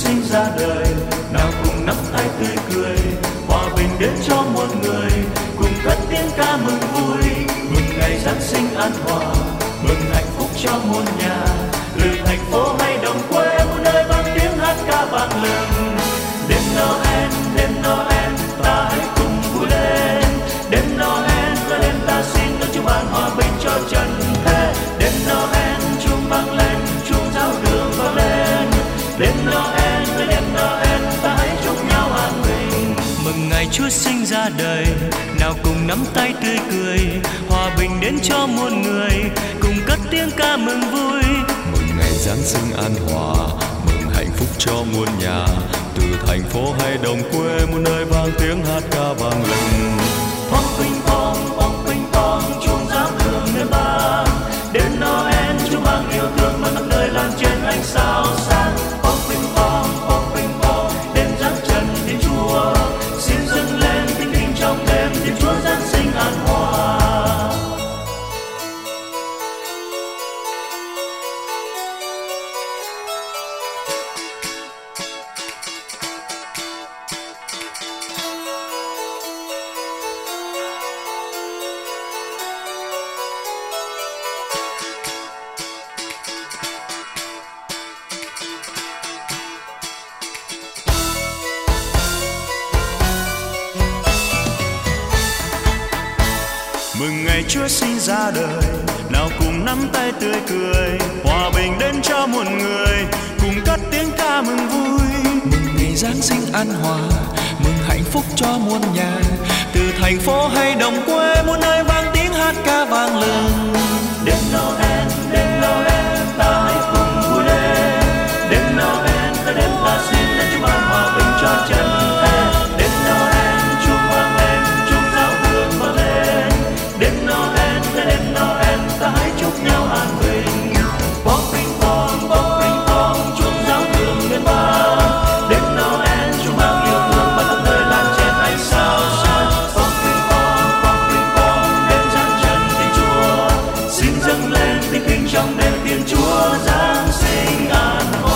sinh ra đời, nào cùng nắm tay tươi cười, hòa bình đến cho muôn người, cùng cất tiếng ca mừng vui, mừng ngày Giáng sinh an hòa, mừng hạnh phúc cho muôn nhà, từ thành phố hay đồng quê muôn nơi vang tiếng hát ca vang lừng. Đêm Noel, đêm Noel, ta hãy cùng vui lên. Đêm Noel là đêm ta xin ơn Chúa ban hòa bình cho trần thế. Đêm Noel chuông vang lên, chuông giáo đường vang lên. Đêm Noel là đêm Noel, ta hãy chúc nhau an bình. Mừng ngày Chúa sinh ra đời, nào cùng nắm tay tươi cười, hòa bình đến cho muôn người, cùng cất tiếng ca mừng vui. Mừng ngày Giáng sinh an hòa, mừng hạnh phúc cho muôn nhà, từ thành phố hay đồng quê muôn nơi vang tiếng hát ca vang lừng. Phong ping pong, chuông giáo đường ngân vang. Đêm Noel Chúa mang yêu thương mà khắp nơi lan trên ánh sao sáng. Phong ping pong, đêm giáng trần Thiên Chúa, xin dâng lên tiếng kinh trong đêm Thiên Chúa Giáng sinh an hòa. Mừng ngày Chúa sinh ra đời, nào cùng nắm tay tươi cười, hòa bình đến cho muôn người, cùng cất tiếng ca mừng vui. Mừng ngày Giáng sinh an hòa, mừng hạnh phúc cho muôn nhà, từ thành phố hay đồng quê muôn nơi vang tiếng hát ca vang lừng. Đêm Noel, ta hãy cùng vui lên. Đêm Noel là đêm ta xin ơn Chúa ban hòa bình cho trần thế. Đêm Noel chuông vang lên, chuông giáo đường vang lên. Đêm Noel là đêm Noel, ta hãy chúc nhau an bình. Bong ping pong, chuông giáo đường ngân vang. Đêm Noel Chúa mang yêu thương mà khắp nơi lan trên ánh sao sáng. Bong ping pong, đêm giáng trần Thiên Chúa, xin dâng lên tiếng kinh trong đêm Thiên Chúa Giáng sinh an hòa.